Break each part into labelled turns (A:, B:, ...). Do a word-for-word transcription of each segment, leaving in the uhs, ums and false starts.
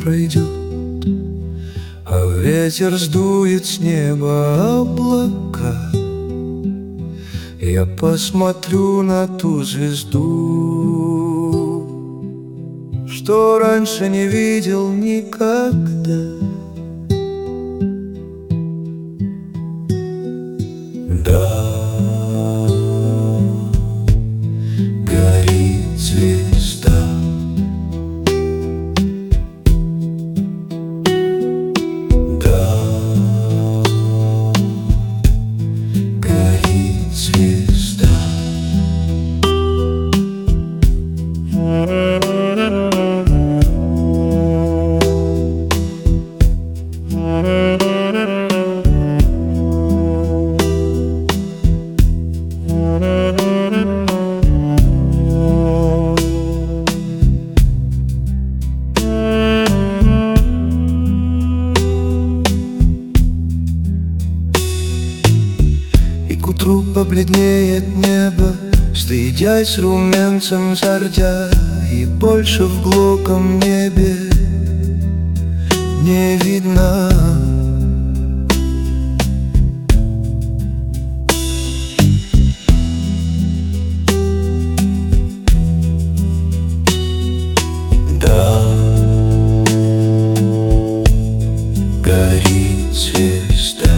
A: пройдет, а ветер сдует с неба облака. Я посмотрю на ту звезду, что раньше не видел никогда. Да, горит звезда. Да, горит звезда. И к утру побледнеет небо, стыдясь румянцем зардя, и больше в глубоком небе не видно. Да, горит звезда.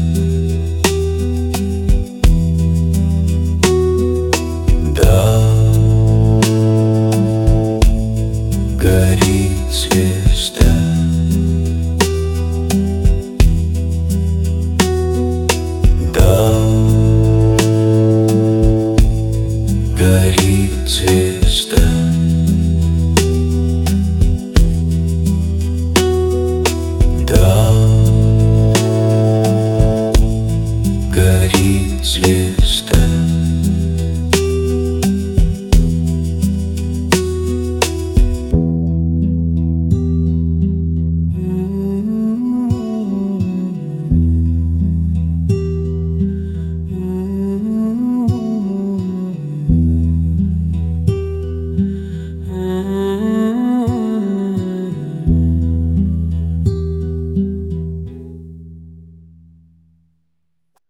A: Да, горит звезда. Да, горит звезда.